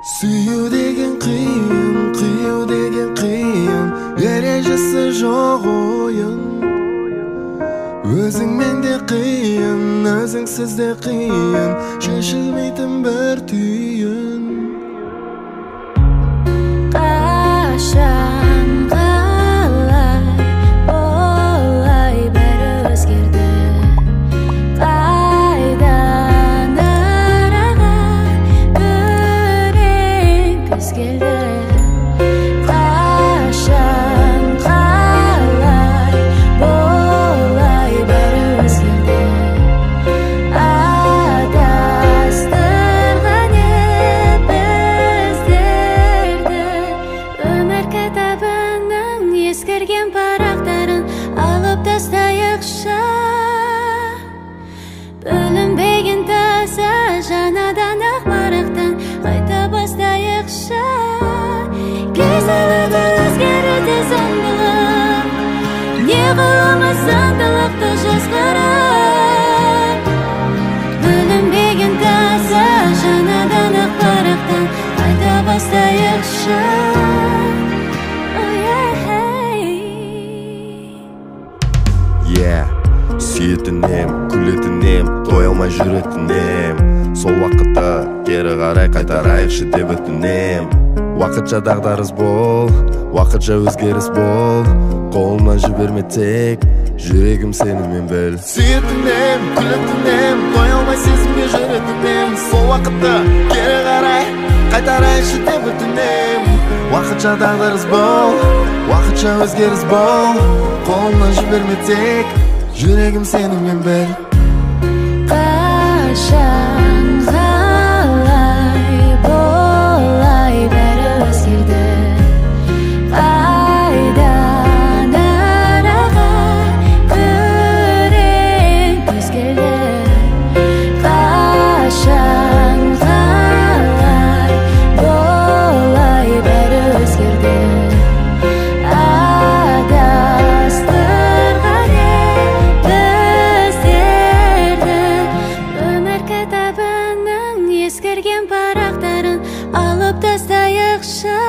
Süyü degen kıyım, kıyı degen kıyım, erejesi жоқ oyun. Özüң менде қиын, өзіңсіз де қиын, шешілмейтін бір түйін. Қашан қалай болай бәрі өзгерді, қайдан араға өрең күз келді. Қашан қалай болай бәрі өзгерді, адастырған біздерді. Өмір кітабының ескірген парақтарын алып тастайықшы, бөлінбеген таза жаңадан ақ парақтан қайта бастайықшы. Кезеледі өзгереді заңдылық, не қыламыз заңдылықты жазғырып. Бөлінбеген таза жаңадан ақ парақтан қайта бастайықшы. Сүйетінем, күлетінем, той алмай жүретінем. Сол уақытта кері қарай қайтарайықшы деп өтінем. Уақытша дағдарыс бол, уақытша өзгеріс бол, қолымнан жіберме тек, жүрегім сенімен біл. Сүйетінем, күлетінем, той алмай сезімге жүретінем. Сол уақытта кері қарай қайтарайықшы деп өтінем. Уақытша дағдарыс бол, уақытша өзгеріс бол, қолымнан жіберме тек, жүрегім сенімен біл. Қашан қалай болай бәрі өзгерді, қайдан араға өрең күз келді. Қашан қалай болай бәрі өзгерді, адастырған біздерді. Өмір кітабының ескірген парақтарын алып тастайықшы,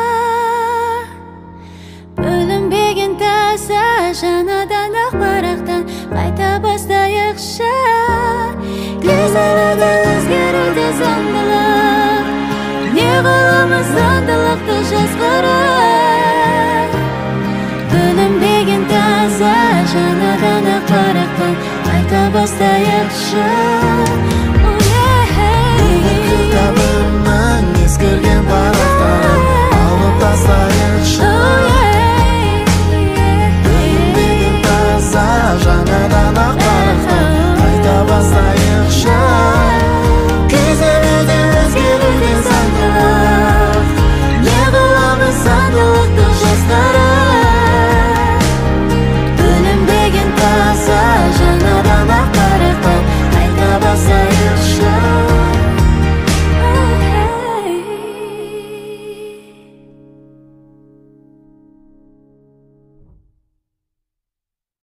бөлінбеген таза жаңадан ақ парақтан қайта бастайықшы. Кезеледі өзгеруде заңдылық, не қыламыз заңдылықты жазғырып. Бөлінбеген таза жаңадан ақ парақтан қайта бастайықшы. Өмір кітабының ескірген парақтарын